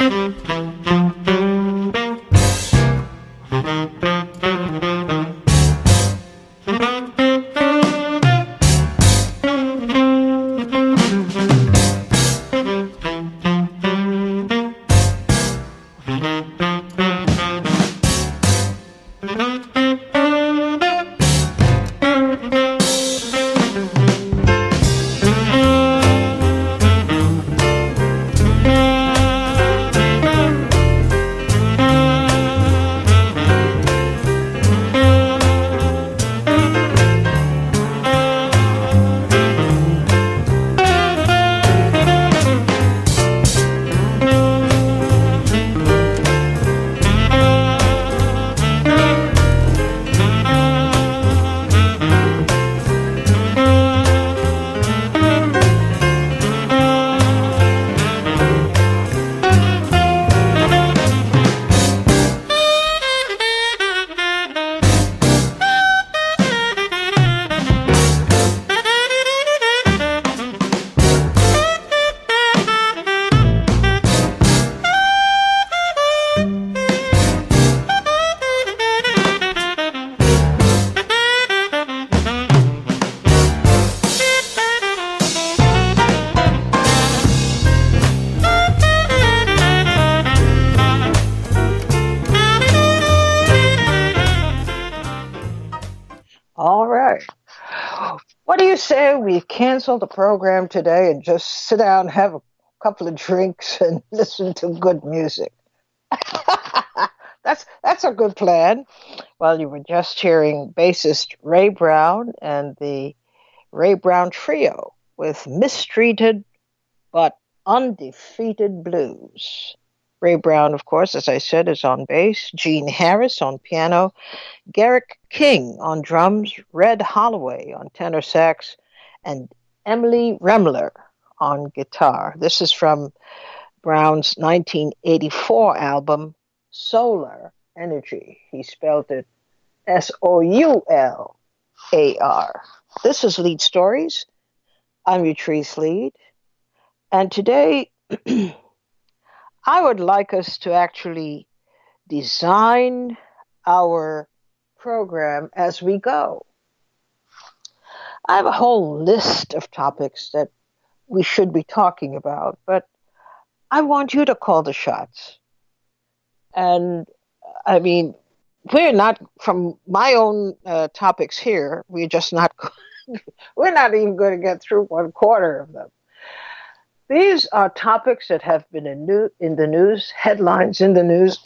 All right. What do you say we cancel the program today and just sit down, have a couple of drinks, and listen to good music? That's a good plan. Well, you were just hearing bassist Ray Brown and the Ray Brown Trio with Mistreated but Undefeated Blues. Ray Brown, of course, as I said, is on bass, Gene Harris on piano, Garrick King on drums, Red Holloway on tenor sax, and Emily Remler on guitar. This is from Brown's 1984 album, Solar Energy. He spelled it Soular. This is Lead Stories. I'm Utrice Lead. And today, I would like us to actually design our program as we go. I have a whole list of topics that we should be talking about, but I want you to call the shots. And I mean, we're not, from my own topics here, we're just not, we're not even going to get through 1/4 of them. These are topics that have been in the news, headlines in the news,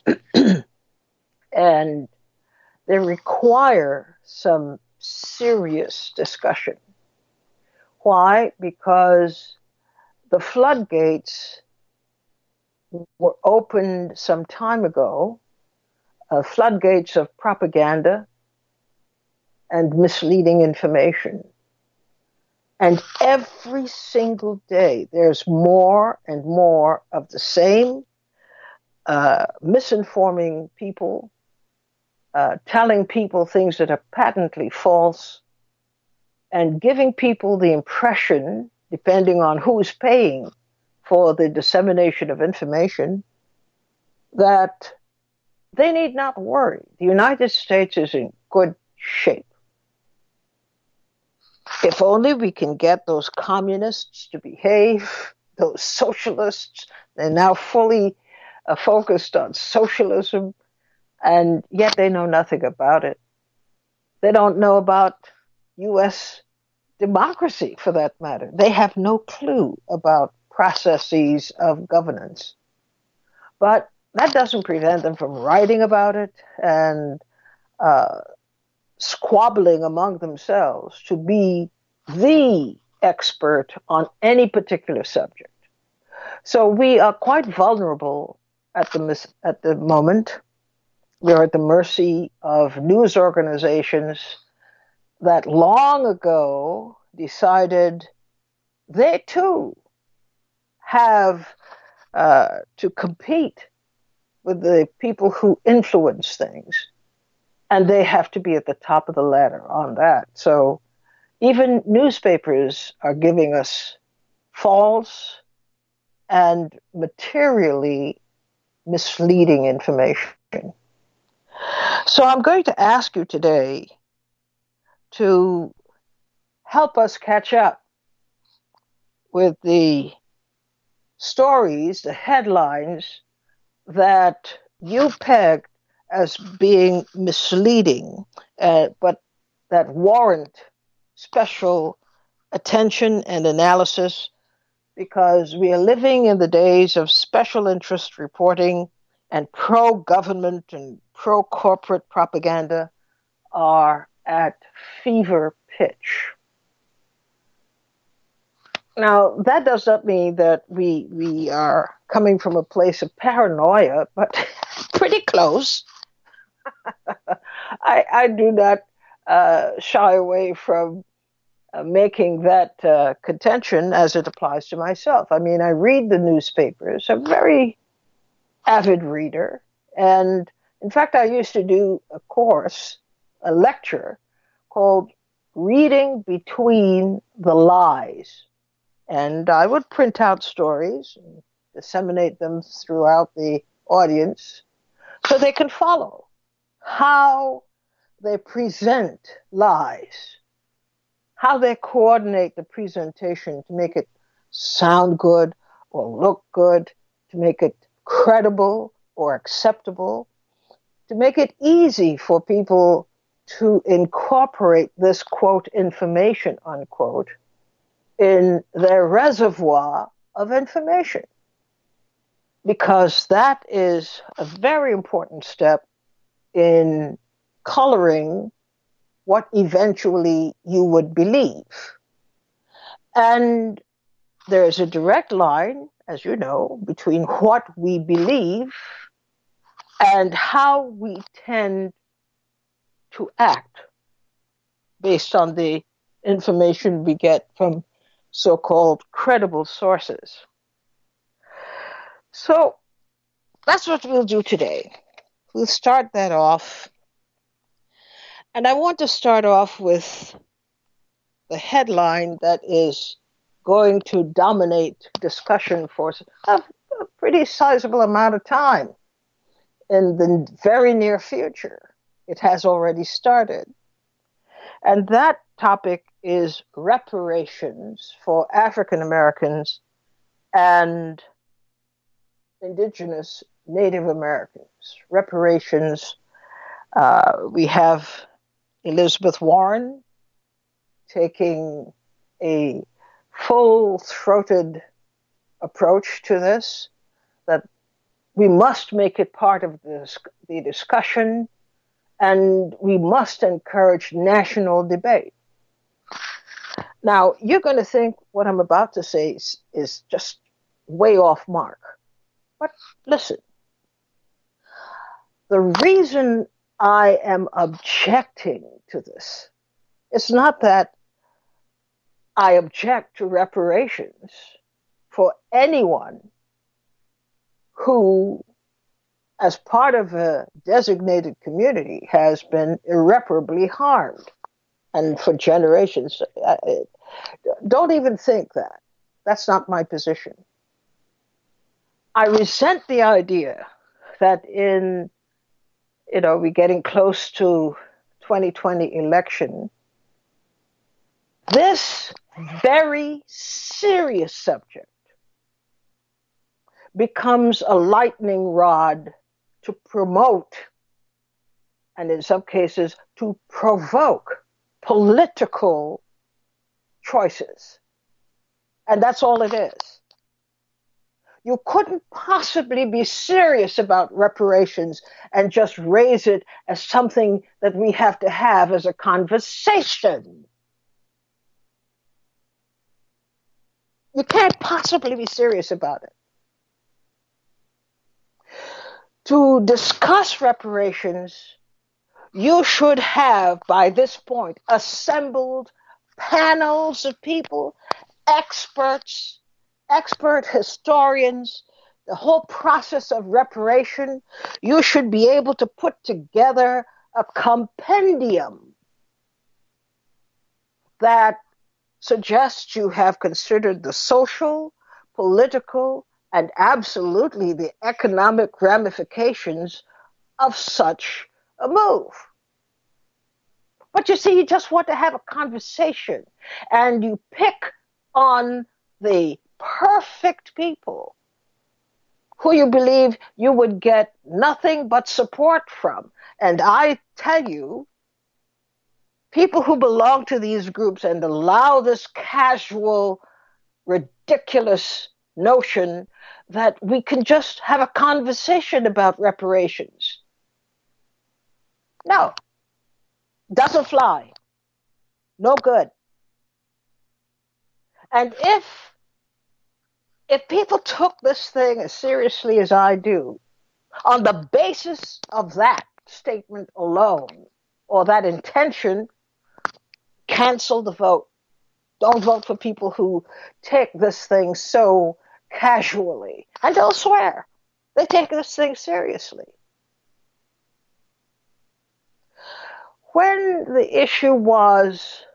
and they require some serious discussion. Why? Because the floodgates were opened some time ago, floodgates of propaganda and misleading information. And every single day, there's more and more of the same misinforming people, telling people things that are patently false, and giving people the impression, depending on who's paying for the dissemination of information, that they need not worry. The United States is in good shape. If only we can get those communists to behave, those socialists, they're now fully focused on socialism, and yet they know nothing about it. They don't know about U.S. democracy, for that matter. They have no clue about processes of governance. But that doesn't prevent them from writing about it and squabbling among themselves to be the expert on any particular subject. So we are quite vulnerable at the moment. We are at the mercy of news organizations that long ago decided they too have to compete with the people who influence things. And they have to be at the top of the ladder on that. So even newspapers are giving us false and materially misleading information. So I'm going to ask you today to help us catch up with the stories, the headlines that you pegged as being misleading, but that warrant special attention and analysis, because we are living in the days of special interest reporting, and pro-government and pro-corporate propaganda are at fever pitch. Now, that does not mean that we are coming from a place of paranoia, but pretty close. I do not shy away from making that contention as it applies to myself. I mean, I read the newspapers, I'm a very avid reader. And in fact, I used to do a course, a lecture called Reading Between the Lies. And I would print out stories and disseminate them throughout the audience so they can follow how they present lies, how they coordinate the presentation to make it sound good or look good, to make it credible or acceptable, to make it easy for people to incorporate this, quote, information, unquote, in their reservoir of information. Because that is a very important step in coloring what eventually you would believe. And there's a direct line, as you know, between what we believe and how we tend to act based on the information we get from so-called credible sources. So that's what we'll do today. We'll start that off. And I want to start off with the headline that is going to dominate discussion for a pretty sizable amount of time in the very near future. It has already started. And that topic is reparations for African Americans and Indigenous Native Americans. Reparations, we have Elizabeth Warren taking a full-throated approach to this, that we must make it part of the discussion, and we must encourage national debate. Now, you're going to think what I'm about to say is just way off mark. But listen, the reason I am objecting to this is not that I object to reparations for anyone who, as part of a designated community, has been irreparably harmed, and for generations. Don't even think that. That's not my position. I resent the idea that we're getting close to 2020 election, this very serious subject becomes a lightning rod to promote, and in some cases to provoke, political choices. And that's all it is. You couldn't possibly be serious about reparations and just raise it as something that we have to have as a conversation. You can't possibly be serious about it. To discuss reparations, you should have, by this point, assembled panels of people, expert historians, the whole process of reparation. You should be able to put together a compendium that suggests you have considered the social, political, and absolutely the economic ramifications of such a move. But you see, you just want to have a conversation and you pick on the perfect people who you believe you would get nothing but support from. And I tell you, people who belong to these groups and allow this casual, ridiculous notion that we can just have a conversation about reparations. No, doesn't fly. No good. And if people took this thing as seriously as I do, on the basis of that statement alone, or that intention, cancel the vote. Don't vote for people who take this thing so casually. And they'll swear they take this thing seriously. When the issue was,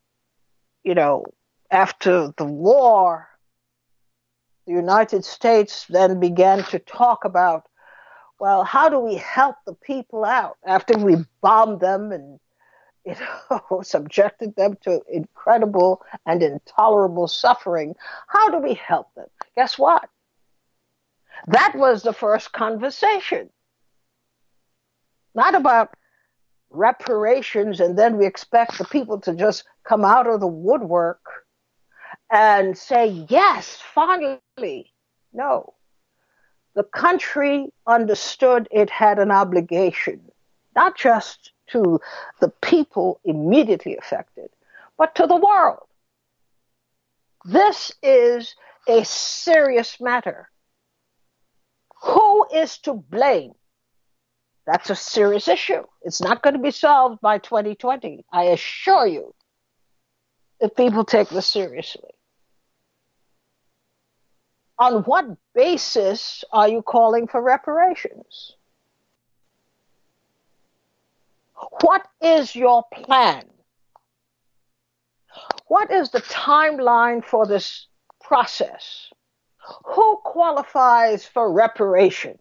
after the war, the United States then began to talk about, well, how do we help the people out after we bombed them and subjected them to incredible and intolerable suffering? How do we help them? Guess what? That was the first conversation. Not about reparations and then we expect the people to just come out of the woodwork and say, yes, finally. No. The country understood it had an obligation, not just to the people immediately affected, but to the world. This is a serious matter. Who is to blame? That's a serious issue. It's not going to be solved by 2020, I assure you, if people take this seriously. On what basis are you calling for reparations? What is your plan? What is the timeline for this process? Who qualifies for reparations?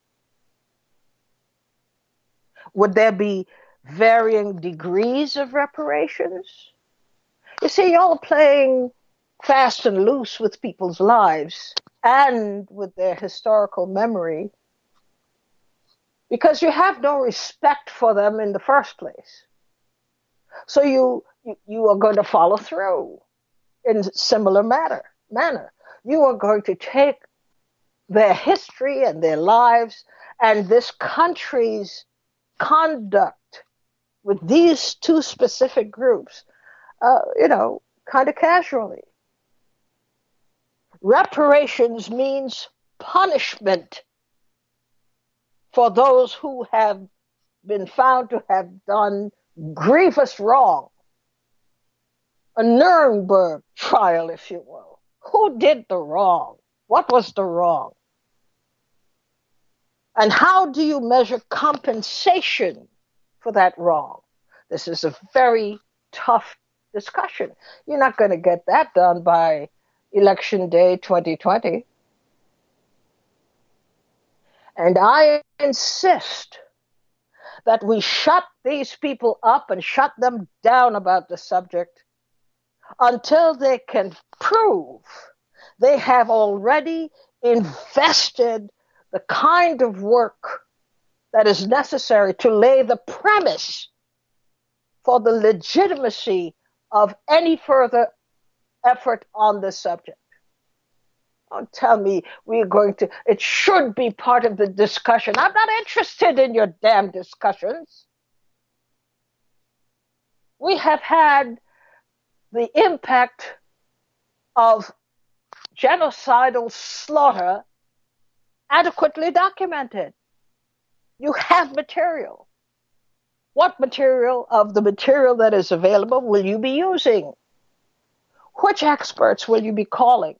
Would there be varying degrees of reparations? You see, y'all are playing fast and loose with people's lives and with their historical memory because you have no respect for them in the first place. So you are going to follow through in similar manner. You are going to take their history and their lives and this country's conduct with these two specific groups, kind of casually. Reparations means punishment for those who have been found to have done grievous wrong. A Nuremberg trial, if you will. Who did the wrong? What was the wrong? And how do you measure compensation for that wrong? This is a very tough discussion. You're not going to get that done by Election Day 2020. And I insist that we shut these people up and shut them down about the subject until they can prove they have already invested the kind of work that is necessary to lay the premise for the legitimacy of any further effort on this subject. Don't tell me it should be part of the discussion. I'm not interested in your damn discussions. We have had the impact of genocidal slaughter adequately documented. You have material. What material of the material that is available will you be using? Which experts will you be calling?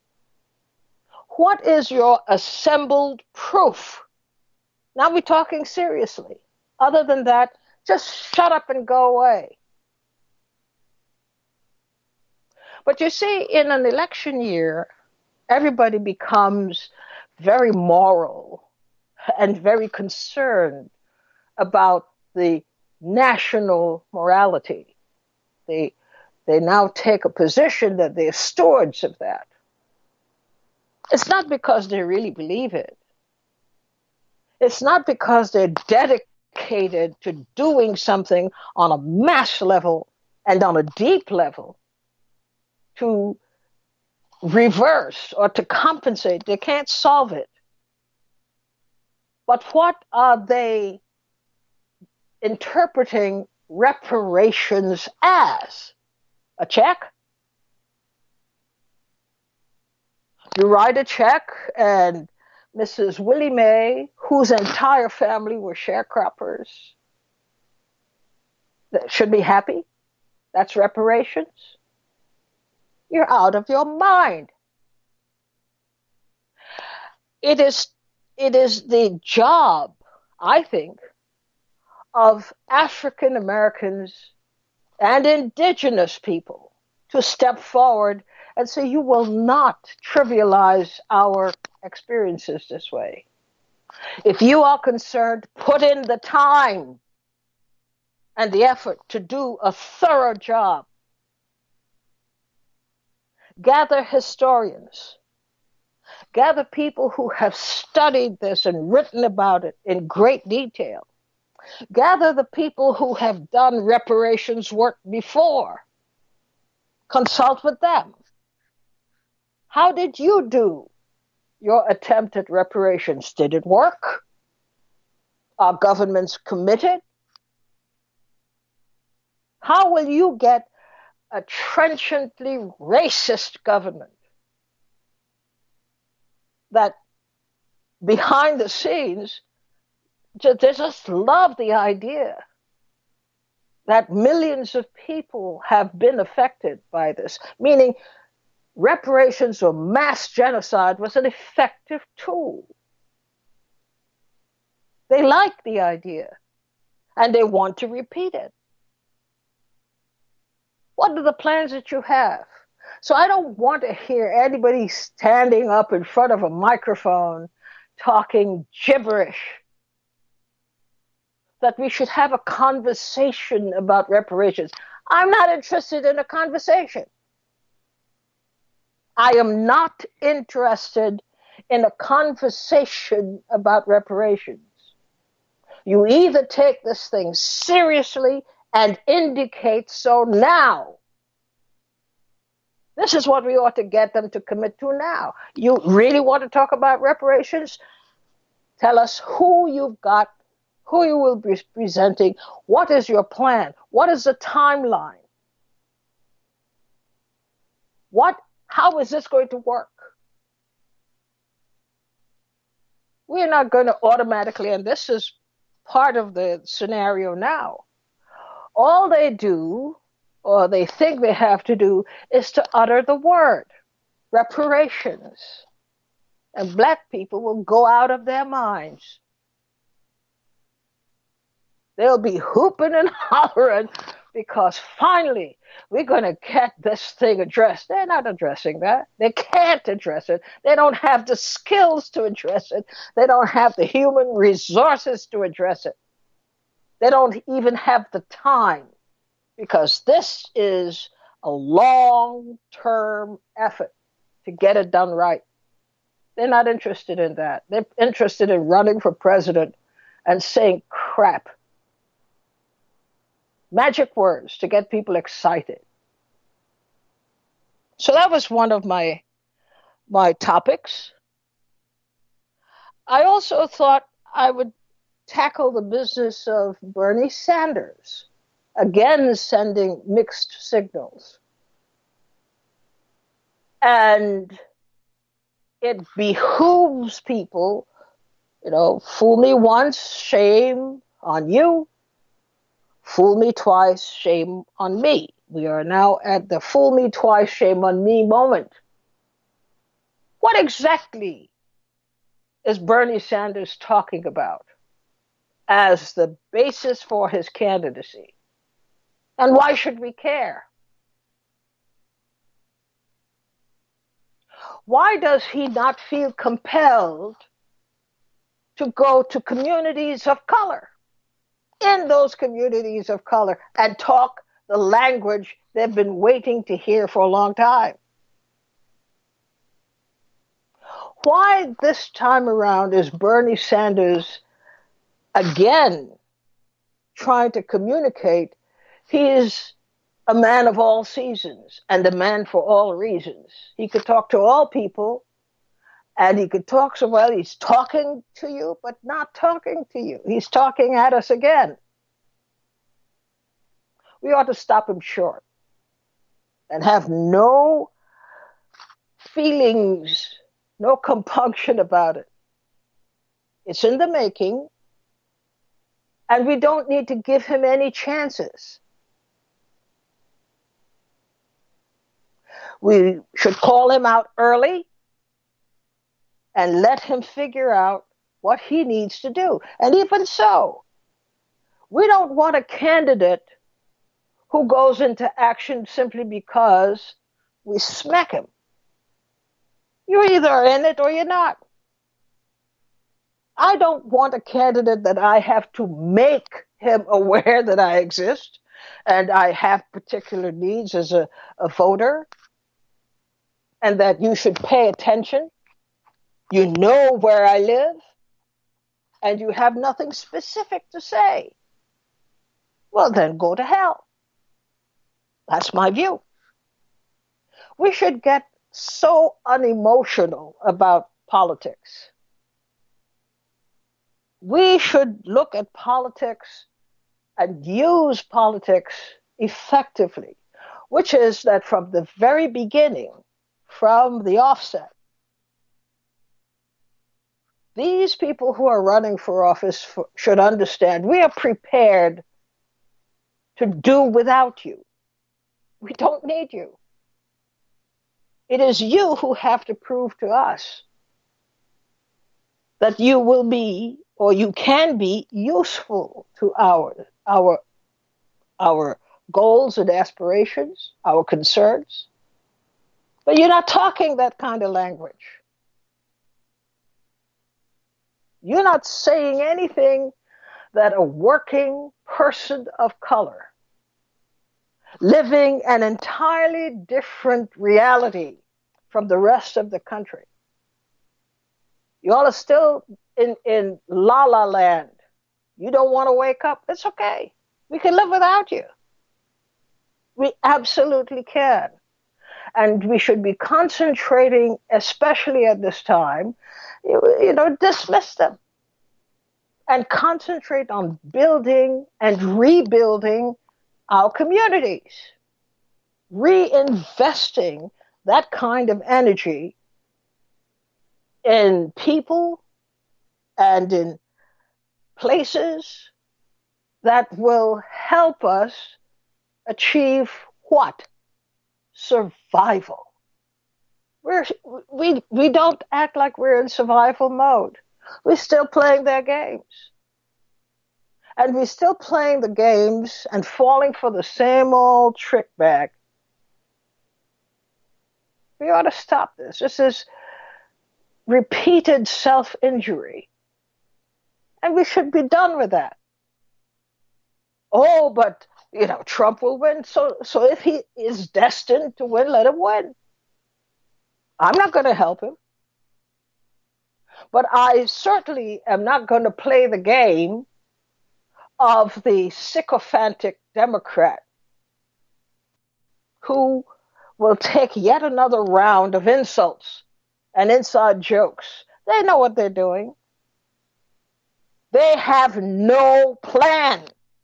What is your assembled proof? Now we're talking seriously. Other than that, just shut up and go away. But you see, in an election year, everybody becomes very moral and very concerned about the national morality. They, they now take a position that they're stewards of that. It's not because they really believe it. It's not because they're dedicated to doing something on a mass level and on a deep level to reverse or to compensate. They can't solve it. But what are they interpreting reparations as? A check? You write a check, and Mrs. Willie Mae, whose entire family were sharecroppers, should be happy. That's reparations. You're out of your mind. It is the job, I think, of African Americans and indigenous people to step forward and say, you will not trivialize our experiences this way. If you are concerned, put in the time and the effort to do a thorough job. Gather historians, gather people who have studied this and written about it in great detail. Gather the people who have done reparations work before. Consult with them. How did you do your attempt at reparations? Did it work? Are governments committed? How will you get a trenchantly racist government that behind the scenes, they just love the idea that millions of people have been affected by this, meaning reparations or mass genocide was an effective tool. They like the idea and they want to repeat it. What are the plans that you have? So I don't want to hear anybody standing up in front of a microphone talking gibberish. That we should have a conversation about reparations. I'm not interested in a conversation. I am not interested in a conversation about reparations. You either take this thing seriously and indicate so now. This is what we ought to get them to commit to now. You really want to talk about reparations? Tell us who you've got, who you will be presenting, what is your plan, what is the timeline, how is this going to work? We're not going to automatically, and this is part of the scenario now, all they do, or they think they have to do, is to utter the word, reparations. And black people will go out of their minds. They'll be hooping and hollering because finally we're going to get this thing addressed. They're not addressing that. They can't address it. They don't have the skills to address it. They don't have the human resources to address it. They don't even have the time, because this is a long-term effort to get it done right. They're not interested in that. They're interested in running for president and saying crap. Magic words to get people excited. So that was one of my topics. I also thought I would tackle the business of Bernie Sanders, again sending mixed signals. And it behooves people, fool me once, shame on you. Fool me twice, shame on me. We are now at the fool me twice, shame on me moment. What exactly is Bernie Sanders talking about as the basis for his candidacy? And why should we care? Why does he not feel compelled to go to communities of color, in those communities of color, and talk the language they've been waiting to hear for a long time? Why this time around is Bernie Sanders again trying to communicate he is a man of all seasons and a man for all reasons? He could talk to all people, and he could talk so well. He's talking to you, but not talking to you. He's talking at us again. We ought to stop him short and have no feelings, no compunction about it. It's in the making, and we don't need to give him any chances. We should call him out early and let him figure out what he needs to do. And even so, we don't want a candidate who goes into action simply because we smack him. You're either in it or you're not. I don't want a candidate that I have to make him aware that I exist and I have particular needs as a voter, and that you should pay attention. You know where I live, and you have nothing specific to say. Well, then go to hell. That's my view. We should get so unemotional about politics. We should look at politics and use politics effectively, which is that from the very beginning, from the offset, these people who are running for office should understand we are prepared to do without you. We don't need you. It is you who have to prove to us that you will be, or you can be, useful to our goals and aspirations, our concerns. But you're not talking that kind of language. You're not saying anything that a working person of color, living an entirely different reality from the rest of the country, you all are still in la la land. You don't want to wake up? It's okay. We can live without you. We absolutely can. And we should be concentrating, especially at this time, dismiss them and concentrate on building and rebuilding our communities, reinvesting that kind of energy in people and in places that will help us achieve what? Survival. We don't act like we're in survival mode. We're still playing their games. And we're still playing the games and falling for the same old trick bag. We ought to stop this. This is repeated self-injury. And we should be done with that. Oh, but, Trump will win. So if he is destined to win, let him win. I'm not going to help him. But I certainly am not going to play the game of the sycophantic Democrat who will take yet another round of insults and inside jokes. They know what they're doing. They have no plan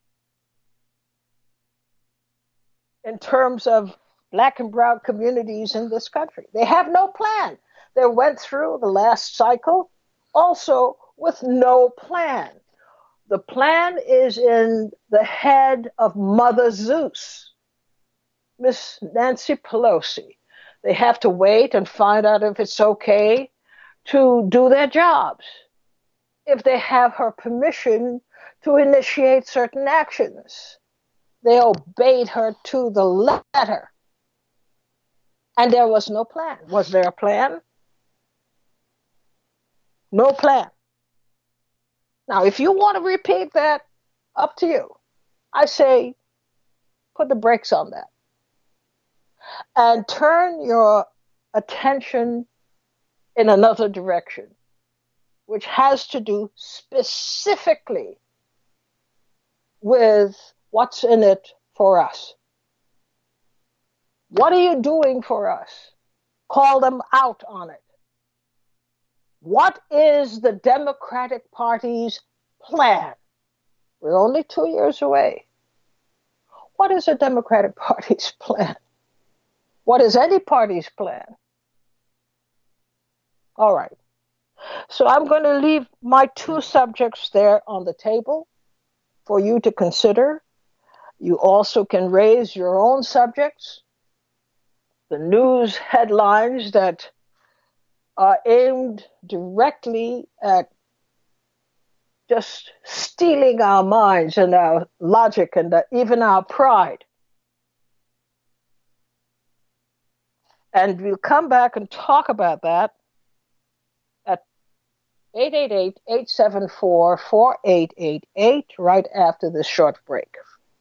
in terms of Black and brown communities in this country. They have no plan. They went through the last cycle also with no plan. The plan is in the head of Mother Zeus, Miss Nancy Pelosi. They have to wait and find out if it's okay to do their jobs, if they have her permission to initiate certain actions. They obeyed her to the letter. And there was no plan. Was there a plan? No plan. Now, if you want to repeat that, up to you. I say put the brakes on that and turn your attention in another direction, which has to do specifically with what's in it for us. What are you doing for us? Call them out on it. What is the Democratic Party's plan? We're only 2 years away. What is the Democratic Party's plan? What is any party's plan? All right. So I'm going to leave my two subjects there on the table for you to consider. You also can raise your own subjects. The news headlines that are aimed directly at just stealing our minds and our logic and even our pride. And we'll come back and talk about that at 888-874-4888 right after this short break.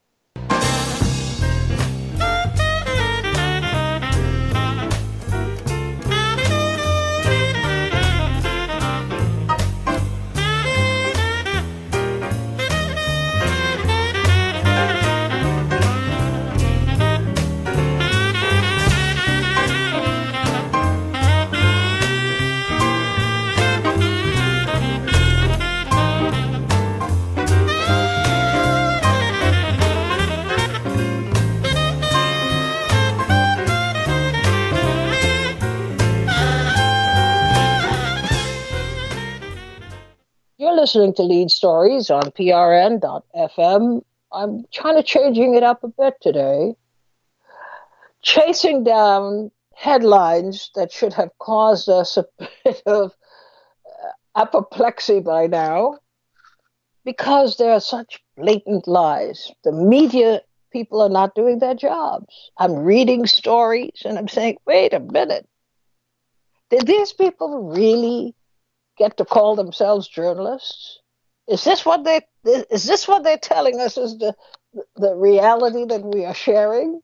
You're listening to Lead Stories on PRN.FM. I'm trying to changing it up a bit today. Chasing down headlines that should have caused us a bit of apoplexy by now because there are such blatant lies. The media people are not doing their jobs. I'm reading stories and I'm saying, wait a minute. Did these people really get to call themselves journalists? Is this what they're telling us is the reality that we are sharing?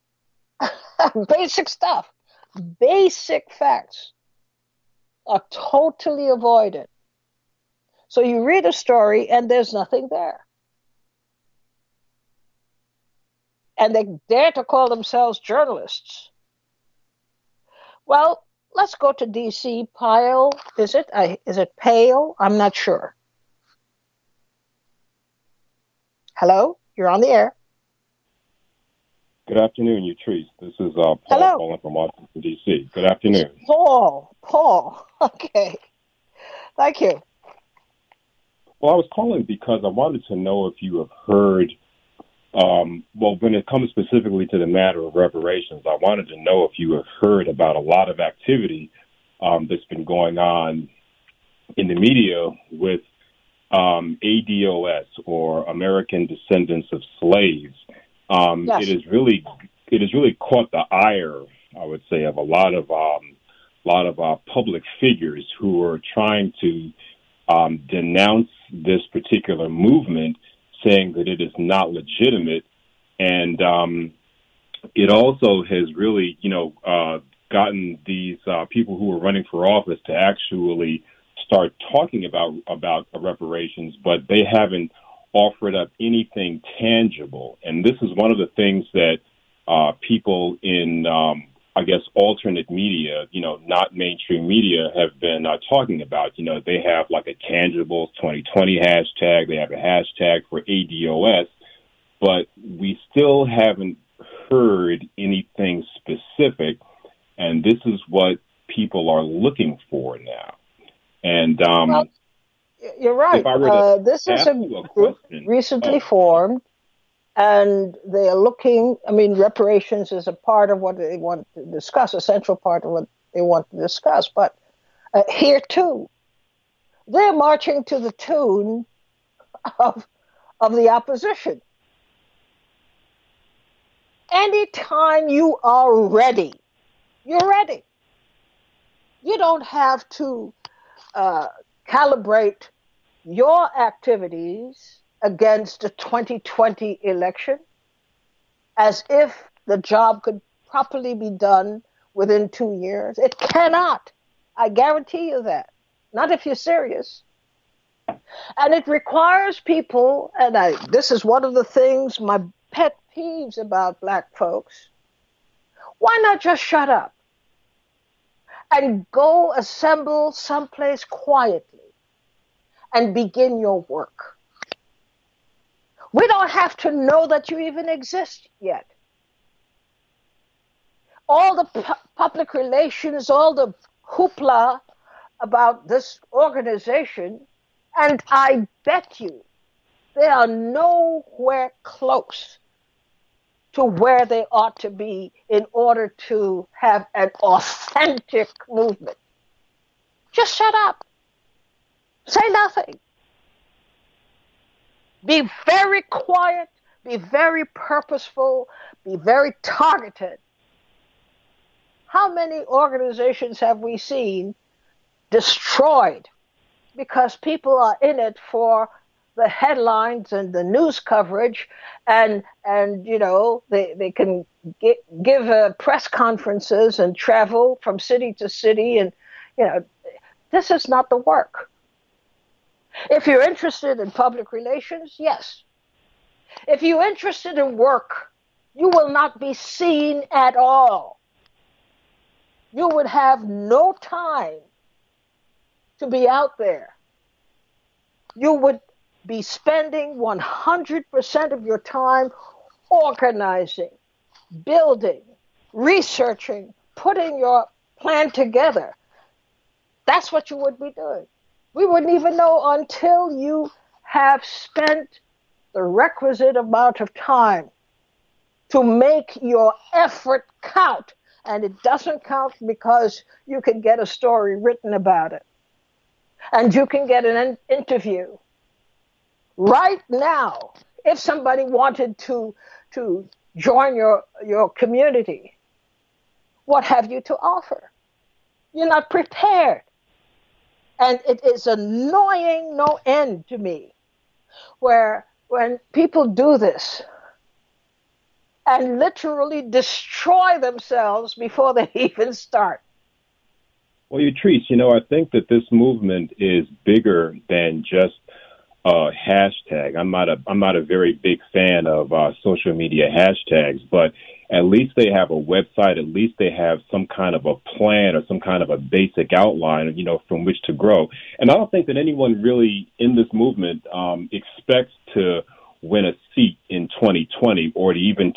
Basic stuff, basic facts are totally avoided. So you read a story and there's nothing there. And they dare to call themselves journalists. Well, let's go to D.C. Pyle. Is it Pale? I'm not sure. Hello? You're on the air. Good afternoon, Utrice. This is Paul calling from Washington, D.C. Good afternoon. Paul. Okay. Thank you. Well, I was calling because I wanted to know if you have heard, when it comes specifically to the matter of reparations, I wanted to know if you have heard about a lot of activity that's been going on in the media with ADOS, or American Descendants of Slaves. Yes. It has really caught the ire, I would say, of a lot of public figures who are trying to denounce this particular movement, saying that it is not legitimate, and it also has really, gotten these people who are running for office to actually start talking about reparations, but they haven't offered up anything tangible. And this is one of the things that people in, alternate media, not mainstream media, have been talking about. They have like a tangible 2020 hashtag. They have a hashtag for ADOS, but we still haven't heard anything specific. And this is what people are looking for now. And you're right. This is a group recently formed, and they are looking. Reparations is a part of what they want to discuss, a central part of what they want to discuss. But here too, they're marching to the tune of the opposition. Anytime you are ready, you're ready. You don't have to calibrate your activities against the 2020 election as if the job could properly be done within 2 years. It cannot. I guarantee you that. Not if you're serious. And it requires people, and this is one of the things, my pet peeves about black folks. Why not just shut up and go assemble someplace quietly and begin your work? We don't have to know that you even exist yet. All the public relations, all the hoopla about this organization, and I bet you they are nowhere close to where they ought to be in order to have an authentic movement. Just shut up. Say nothing. Be very quiet, be very purposeful, be very targeted. How many organizations have we seen destroyed because people are in it for the headlines and the news coverage, and you know they can give press conferences and travel from city to city, and you know this is not the work. If you're interested in public relations, yes. If you're interested in work, you will not be seen at all. You would have no time to be out there. You would be spending 100% of your time organizing, building, researching, putting your plan together. That's what you would be doing. We wouldn't even know until you have spent the requisite amount of time to make your effort count. And it doesn't count because you can get a story written about it. And you can get an interview. Right now, if somebody wanted to join your community, what have you to offer? You're not prepared. And it is annoying no end to me where when people do this and literally destroy themselves before they even start. Well, Yatrice, you know, I think that this movement is bigger than just a hashtag. I'm not a very big fan of social media hashtags, but at least they have a website. At least they have some kind of a plan or some kind of a basic outline, you know, from which to grow. And I don't think that anyone really in this movement expects to win a seat in 2020 or to even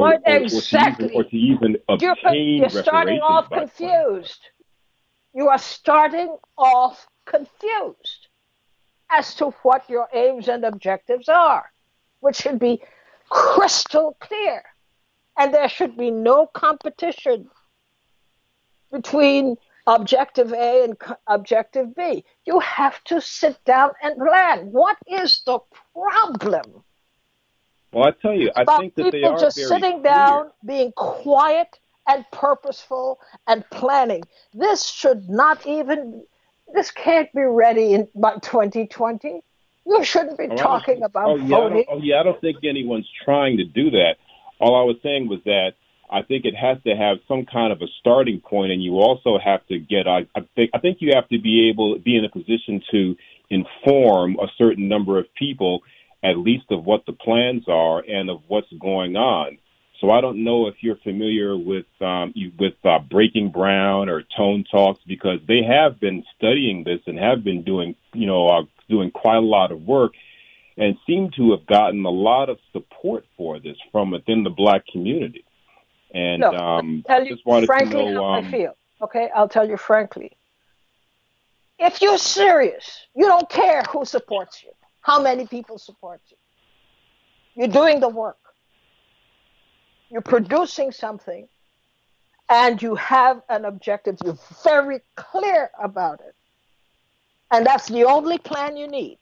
obtain You're starting off confused. You are starting off confused as to what your aims and objectives are, which should be crystal clear. And there should be no competition between objective A and objective B. You have to sit down and plan. What is the problem? Well, I tell you, I think that they are just very sitting down, being quiet and purposeful and planning. This can't be ready by 2020. You shouldn't be talking about voting. I don't think anyone's trying to do that. All I was saying was that I think it has to have some kind of a starting point, and you also have to get. I think you have to be in a position to inform a certain number of people, at least of what the plans are and of what's going on. So I don't know if you're familiar with Breaking Brown or Tone Talks, because they have been studying this and have been doing quite a lot of work, and seem to have gotten a lot of support for this from within the Black community. And I just wanted frankly to know how I feel. Okay, I'll tell you frankly. If you're serious, you don't care who supports you, how many people support you. You're doing the work. You're producing something, and you have an objective. You're very clear about it. And that's the only plan you need.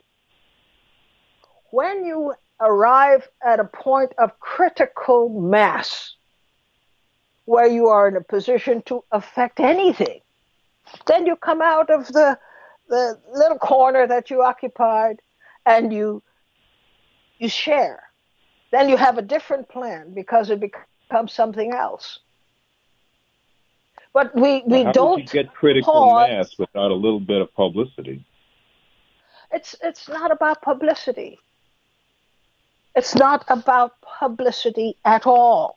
When you arrive at a point of critical mass, where you are in a position to affect anything, then you come out of the the little corner that you occupied, and you share. Then you have a different plan because it becomes something else. But Well, we how would you don't get critical mass pause. without a little bit of publicity? It's not about publicity. It's not about publicity at all.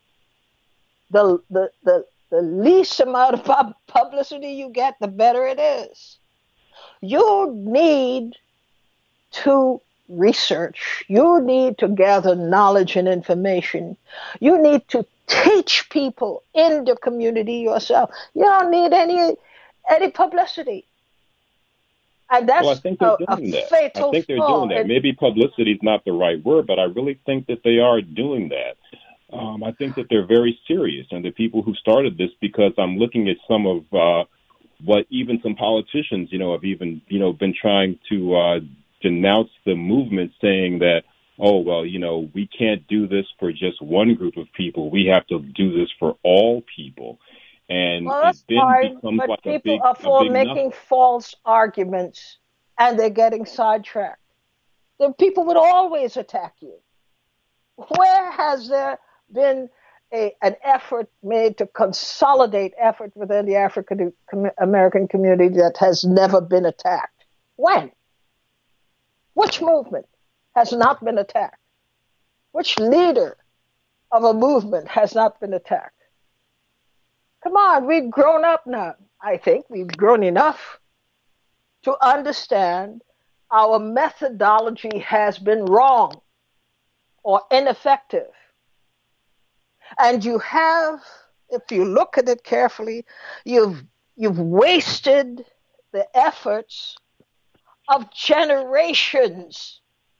The least amount of publicity you get, the better it is. You need to research. You need to gather knowledge and information. You need to teach people in the community yourself. You don't need any publicity. And Well, I that's think they're a doing that. I fatal think they're doing flaw. that. Maybe publicity is not the right word, but I really think that they are doing that. I think that they're very serious, and the people who started this, because I'm looking at some of what even some politicians, have even, been trying to denounce the movement, saying that, oh, well, we can't do this for just one group of people. We have to do this for all people. And Well, it that's then fine, becomes but like people are a for big nothing. making false arguments and they're getting sidetracked. The people would always attack you. Where has there been an effort made to consolidate effort within the African American community that has never been attacked? When? Which movement has not been attacked? Which leader of a movement has not been attacked? Come on, we've grown up now. I think we've grown enough to understand our methodology has been wrong or ineffective. And you have, if you look at it carefully, you've wasted the efforts of generations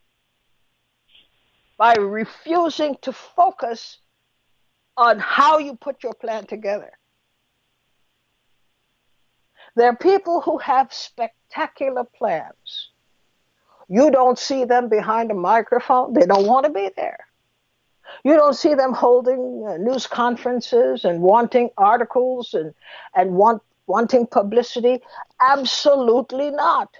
by refusing to focus on how you put your plan together. There are people who have spectacular plans. You don't see them behind a microphone. They don't want to be there. You don't see them holding news conferences and wanting articles and wanting publicity. Absolutely not.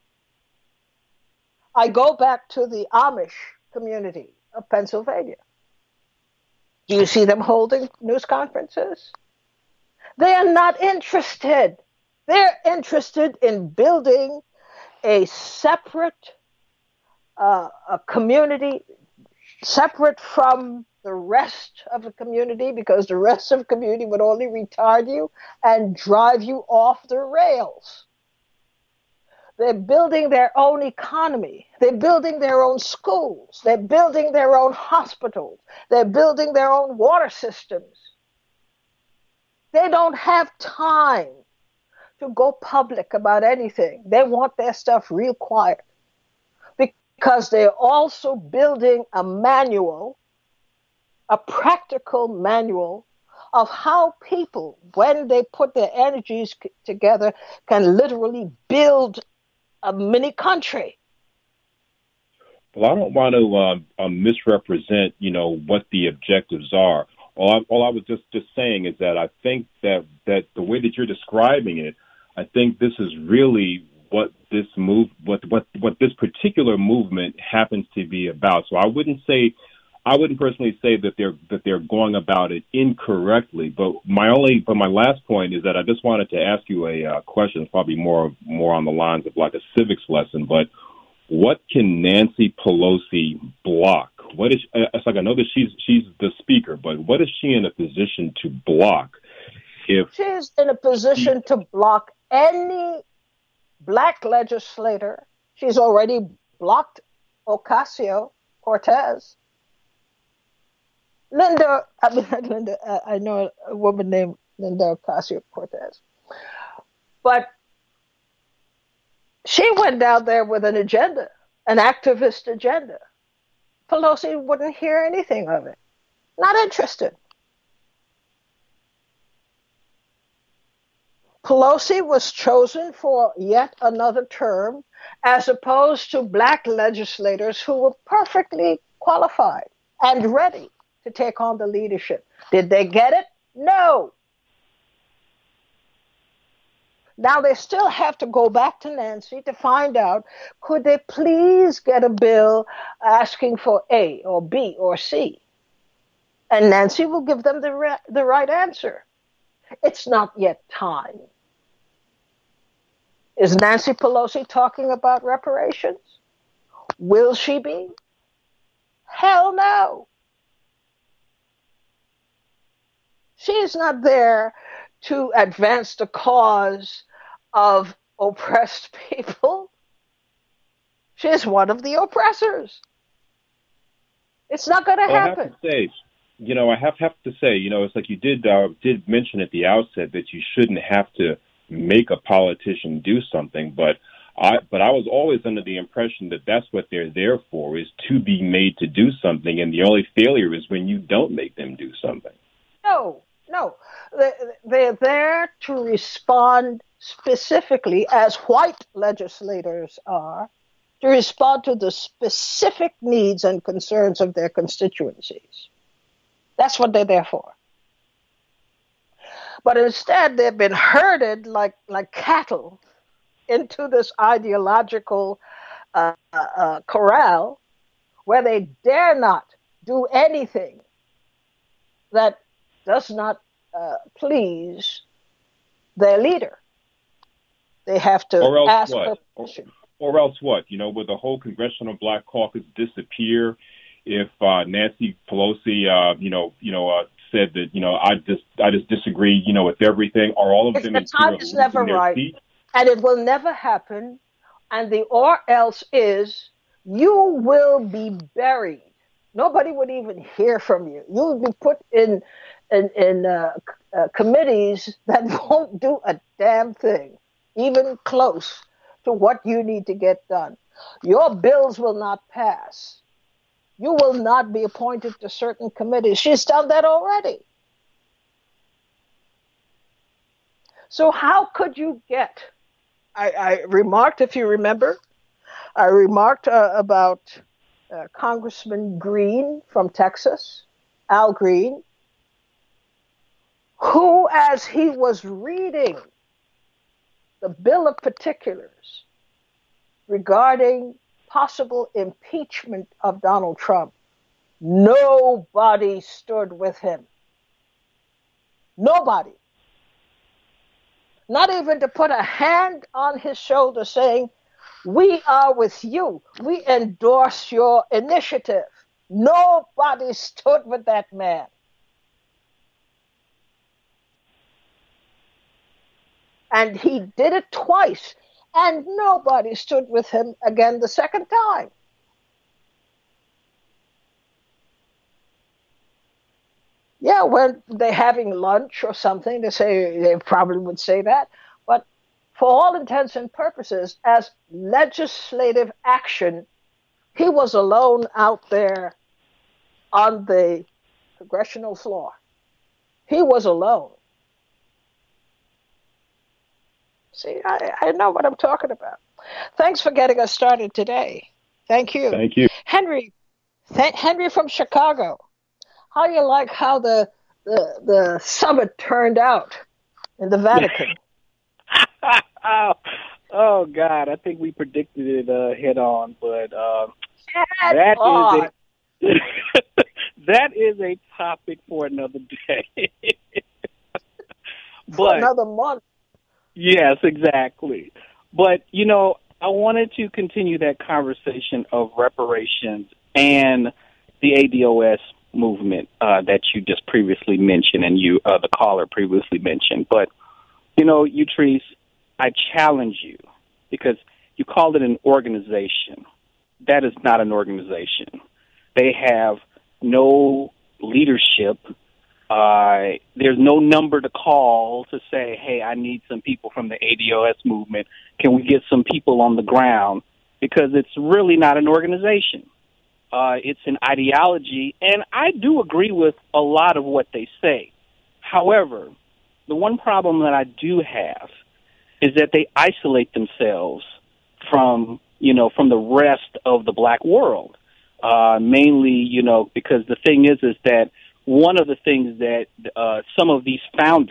I go back to the Amish community of Pennsylvania. Do you see them holding news conferences? They are not interested. They're interested in building a separate a community, separate from the rest of the community, because the rest of the community would only retard you and drive you off the rails. They're building their own economy. They're building their own schools. They're building their own hospitals. They're building their own water systems. They don't have time to go public about anything. They want their stuff real quiet because they're also building a manual, a practical manual of how people, when they put their energies together, can literally build a mini country. Well, I don't want to misrepresent, what the objectives are. All I was just saying is that I think that the way that you're describing it, I think this is really what this what this particular movement happens to be about. So I wouldn't personally say that they're going about it incorrectly. But my last point is that I just wanted to ask you a question, probably more on the lines of like a civics lesson. But what can Nancy Pelosi block? It's like I know that she's the speaker, but what is she in a position to block? If she's in a position to block any black legislator, she's already blocked Ocasio-Cortez. I know a woman named Linda Ocasio-Cortez. But she went down there with an agenda, an activist agenda. Pelosi wouldn't hear anything of it. Not interested. Pelosi was chosen for yet another term, as opposed to black legislators who were perfectly qualified and ready to take on the leadership. Did they get it? No. Now they still have to go back to Nancy to find out, could they please get a bill asking for A or B or C? And Nancy will give them the right answer. It's not yet time. Is Nancy Pelosi talking about reparations? Will she be? Hell no. She is not there to advance the cause of oppressed people. She is one of the oppressors. It's not going to happen. I have to say, I have to say, it's like you did mention at the outset that you shouldn't have to make a politician do something, but I was always under the impression that that's what they're there for, is to be made to do something, and the only failure is when you don't make them do something. No. They're there to respond specifically, as white legislators are, to respond to the specific needs and concerns of their constituencies. That's what they're there for. But instead, they've been herded like cattle into this ideological corral where they dare not do anything that does not please their leader. They have to ask for permission. Or else what? Would the whole Congressional Black Caucus disappear if Nancy Pelosi, said that, I just disagree, with everything? Are all of them the time is never right, seat? And it will never happen. And the or else is you will be buried. Nobody would even hear from you. You would be put in committees that won't do a damn thing, even close to what you need to get done. Your bills will not pass. You will not be appointed to certain committees. She's done that already. So how could you get, I remarked, if you remember, about Congressman Green from Texas, Al Green, who, as he was reading the Bill of Particulars regarding possible impeachment of Donald Trump, nobody stood with him. Nobody. Not even to put a hand on his shoulder saying, we are with you. We endorse your initiative. Nobody stood with that man. And he did it twice, and nobody stood with him again the second time. Yeah, when they're having lunch or something, they probably would say that. But for all intents and purposes, as legislative action, he was alone out there on the congressional floor. He was alone. See, I know what I'm talking about. Thanks for getting us started today. Thank you. Thank you. Henry from Chicago. How do you like how the summit turned out in the Vatican? Oh, God, I think we predicted it head on, but that is a topic for another day. For another month. Yes, exactly. But, I wanted to continue that conversation of reparations and the ADOS movement that you just previously mentioned, and the caller previously mentioned. But, Utrice, I challenge you, because you called it an organization. That is not an organization. They have no leadership. There's no number to call to say, hey, I need some people from the ADOS movement. Can we get some people on the ground? Because it's really not an organization. It's an ideology, and I do agree with a lot of what they say. However, the one problem that I do have is that they isolate themselves from the rest of the black world. Mainly, because the thing is that one of the things that some of these founders,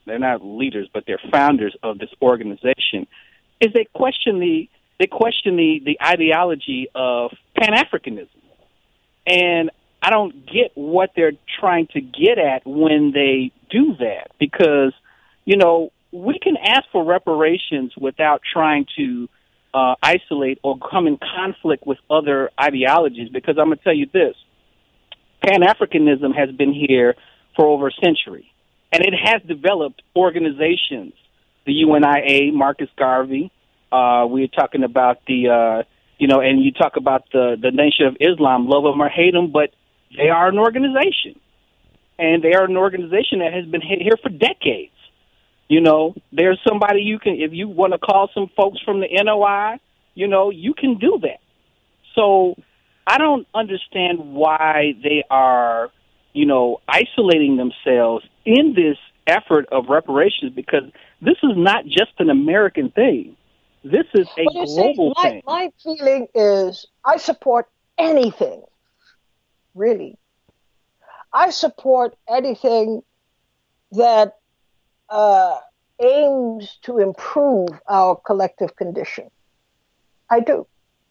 they're not leaders, but they're founders of this organization, is they question the ideology of Pan-Africanism. And I don't get what they're trying to get at when they do that, because, you know, we can ask for reparations without trying to isolate or come in conflict with other ideologies, because I'm going to tell you this. Pan-Africanism has been here for over a century, and it has developed organizations, the UNIA, Marcus Garvey. We're talking about and you talk about the Nation of Islam, love them or hate them, but they are an organization, and they are an organization that has been here for decades. You know, there's somebody if you want to call some folks from the NOI, you know, you can do that. So I don't understand why they are, you know, isolating themselves in this effort of reparations, because this is not just an American thing. This is a global thing. My feeling is I support anything, really. I support anything that aims to improve our collective condition. I do.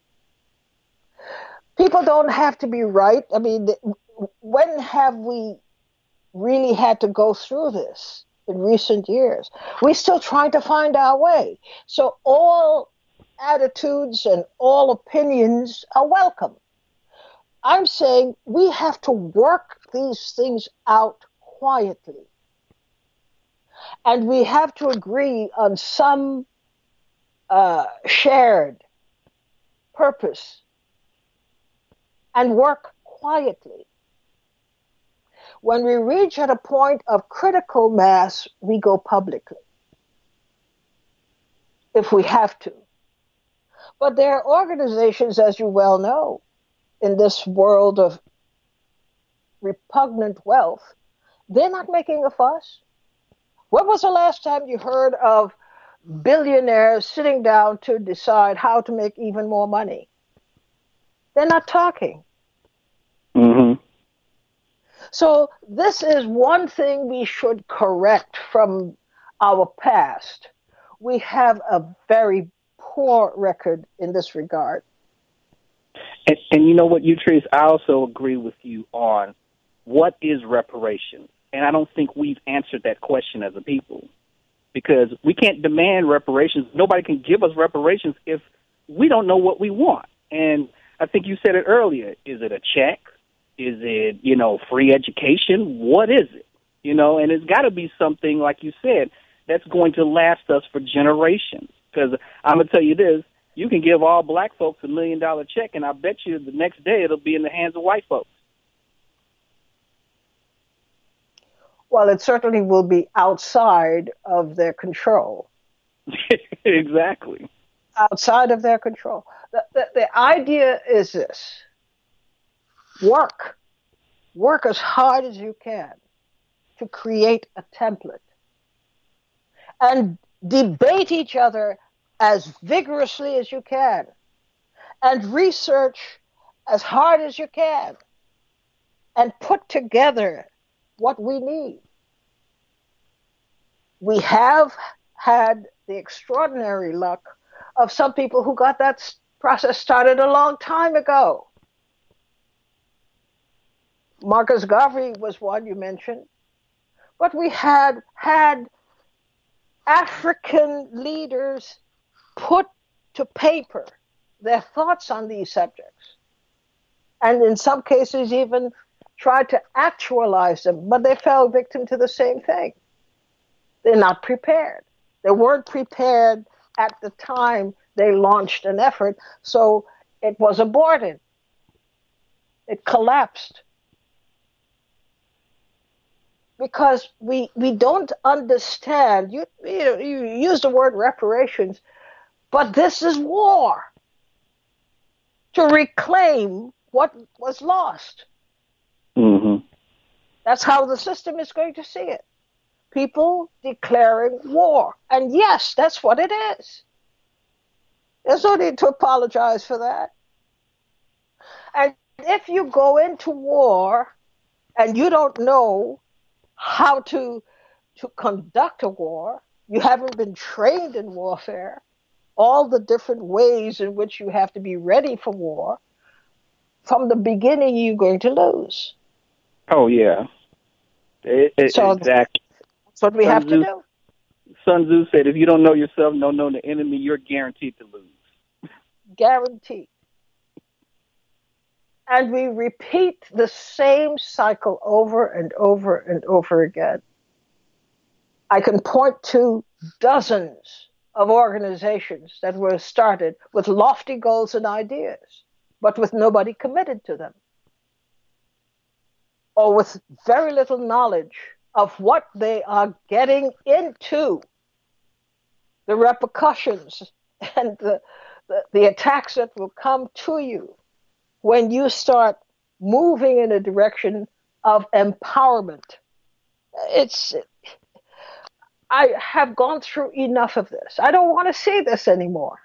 People don't have to be right. I mean, when have we really had to go through this in recent years? We're still trying to find our way. So all attitudes and all opinions are welcome. I'm saying we have to work these things out quietly. And we have to agree on some shared purpose and work quietly. When we reach at a point of critical mass, we go publicly, if we have to. But there are organizations, as you well know, in this world of repugnant wealth, they're not making a fuss. When was the last time you heard of billionaires sitting down to decide how to make even more money? They're not talking. Mm-hmm. So this is one thing we should correct from our past. We have a very poor record in this regard. And you know what, Utrice, I also agree with you on what is reparations. And I don't think we've answered that question as a people, because we can't demand reparations. Nobody can give us reparations if we don't know what we want. And I think you said it earlier. Is it a check? Is it, you know, free education? What is it? You know, and it's got to be something, like you said, that's going to last us for generations. Because I'm going to tell you this, you can give all black folks $1 million check, and I bet you the next day it'll be in the hands of white folks. Well, it certainly will be outside of their control. Exactly. Outside of their control. The idea is this. Work as hard as you can to create a template, and debate each other as vigorously as you can, and research as hard as you can, and put together what we need. We have had the extraordinary luck of some people who got that process started a long time ago. Marcus Garvey was one you mentioned, but we had African leaders put to paper their thoughts on these subjects, and in some cases even tried to actualize them, but they fell victim to the same thing. They're not prepared. They weren't prepared at the time they launched an effort, so it was aborted. It collapsed. Because we don't understand, you use the word reparations, but this is war to reclaim what was lost. Mm-hmm. That's how the system is going to see it. People declaring war. And yes, that's what it is. There's no need to apologize for that. And if you go into war and you don't know how to to conduct a war. You haven't been trained in warfare, all the different ways in which you have to be ready for war. From the beginning, you're going to lose. Oh, yeah. So Exactly. that's what we Sun have to Tzu, do. Sun Tzu said, if you don't know yourself, don't know the enemy, you're guaranteed to lose. Guaranteed. And we repeat the same cycle over and over and over again. I can point to dozens of organizations that were started with lofty goals and ideas, but with nobody committed to them, or with very little knowledge of what they are getting into, the repercussions and the attacks that will come to you when you start moving in a direction of empowerment. I have gone through enough of this. I don't want to see this anymore.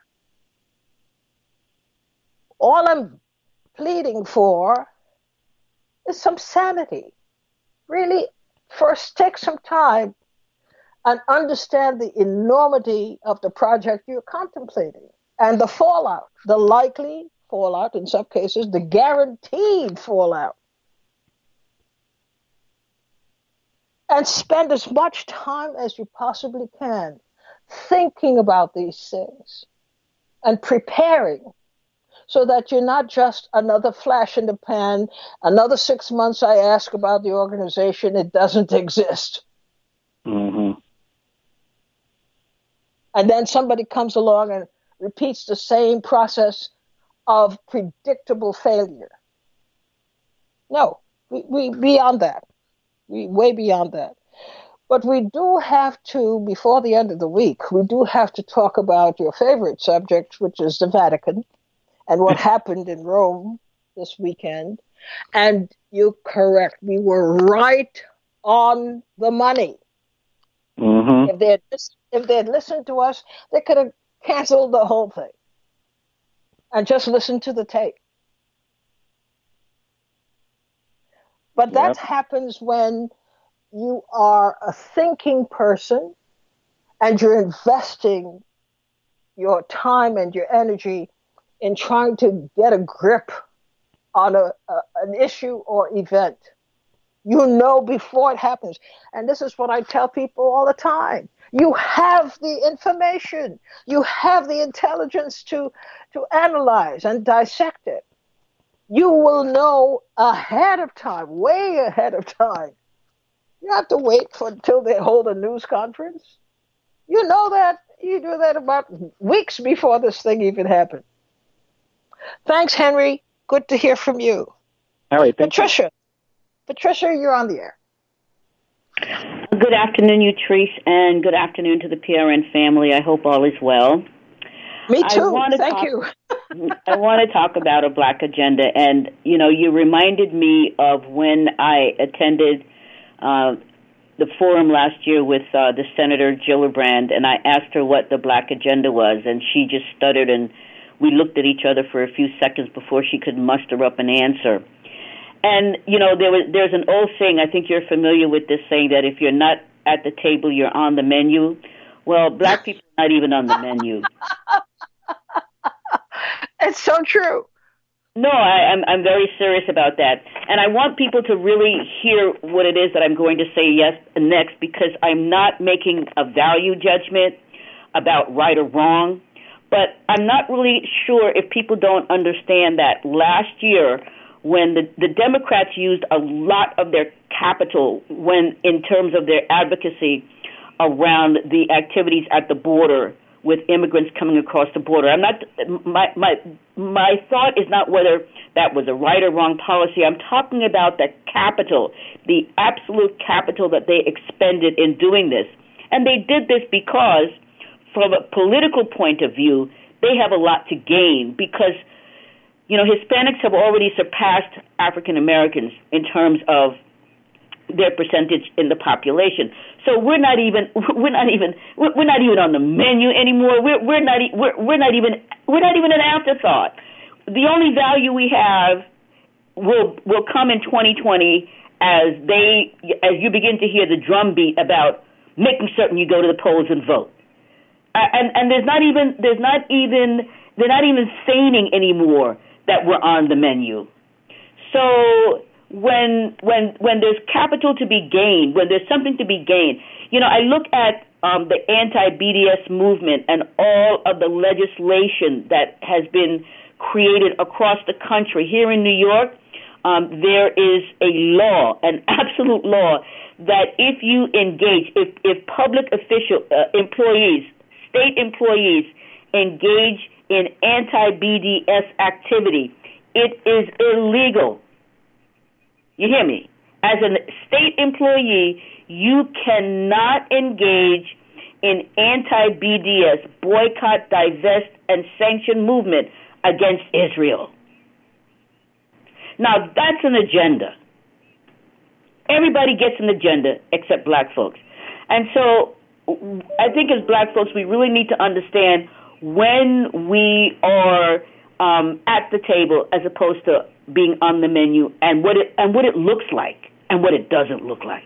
All I'm pleading for is some sanity. Really, first take some time and understand the enormity of the project you're contemplating and the fallout, the likely fallout, in some cases, the guaranteed fallout. And spend as much time as you possibly can thinking about these things and preparing so that you're not just another flash in the pan, another 6 months I ask about the organization, it doesn't exist. Mm-hmm. And then somebody comes along and repeats the same process of predictable failure. No, we beyond that. We way beyond that. But we do have to, before the end of the week, we do have to talk about your favorite subject, which is the Vatican, and what happened in Rome this weekend. And you're correct. We were right on the money. Mm-hmm. If they had listened to us, they could have canceled the whole thing and just listened to the tape. But that happens when you are a thinking person and you're investing your time and your energy in trying to get a grip on an issue or event. You know before it happens. And this is what I tell people all the time. You have the information. You have the intelligence to analyze and dissect it. You will know ahead of time, way ahead of time. You have to wait until they hold a news conference. You know that. You do that about weeks before this thing even happened. Thanks, Henry. Good to hear from you. All right, Patricia. Patricia, you're on the air. Good afternoon, Utrice, and good afternoon to the PRN family. I hope all is well. Me too. Thank you. I want to talk about a Black agenda, and you reminded me of when I attended the forum last year with the Senator Gillibrand, and I asked her what the Black agenda was, and she just stuttered, and we looked at each other for a few seconds before she could muster up an answer. And there's an old saying, I think you're familiar with this saying, that if you're not at the table, you're on the menu. Well, Black people are not even on the menu. It's so true. No, I'm very serious about that. And I want people to really hear what it is that I'm going to say next, because I'm not making a value judgment about right or wrong. But I'm not really sure if people don't understand that last year, when the Democrats used a lot of their capital in terms of their advocacy around the activities at the border with immigrants coming across the border. I'm not my thought is not whether that was a right or wrong policy. I'm talking about the capital, the absolute capital that they expended in doing this. And they did this because, from a political point of view, they have a lot to gain, because Hispanics have already surpassed African Americans in terms of their percentage in the population. So we're not even on the menu anymore. We're not even an afterthought. The only value we have will come in 2020 as you begin to hear the drumbeat about making certain you go to the polls and vote. And they're not even feigning anymore that we're on the menu. So when there's capital to be gained, when there's something to be gained, I look at the anti-BDS movement and all of the legislation that has been created across the country. Here in New York, there is a law, an absolute law, that if you engage, if public employees, state employees engage in anti-BDS activity, it is illegal. You hear me? As a state employee, you cannot engage in anti-BDS, boycott, divest, and sanction movement against Israel. Now, that's an agenda. Everybody gets an agenda except black folks. And so I think as black folks, we really need to understand when we are at the table as opposed to being on the menu, and what it looks like and what it doesn't look like.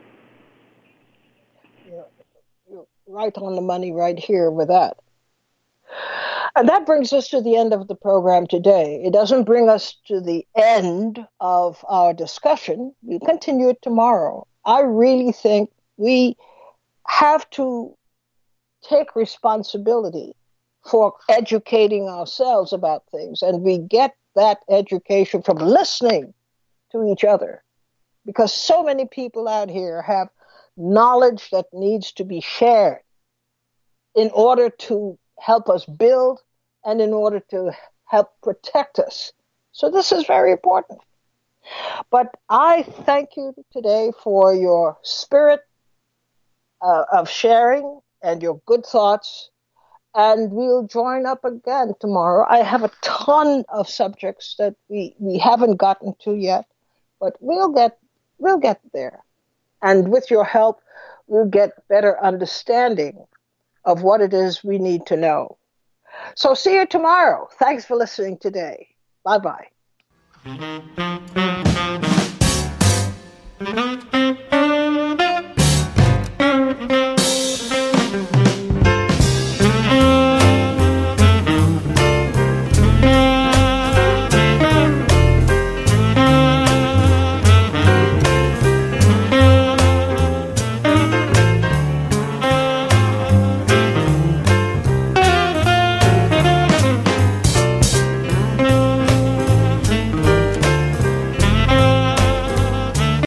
You're right on the money right here with that. And that brings us to the end of the program today. It doesn't bring us to the end of our discussion. We'll continue it tomorrow. I really think we have to take responsibility for educating ourselves about things, and we get that education from listening to each other, because so many people out here have knowledge that needs to be shared in order to help us build and in order to help protect us. So this is very important. But I thank you today for your spirit of sharing and your good thoughts. And we'll join up again tomorrow. I have a ton of subjects that we haven't gotten to yet, but we'll get there. And with your help, we'll get better understanding of what it is we need to know. So see you tomorrow. Thanks for listening today. Bye-bye.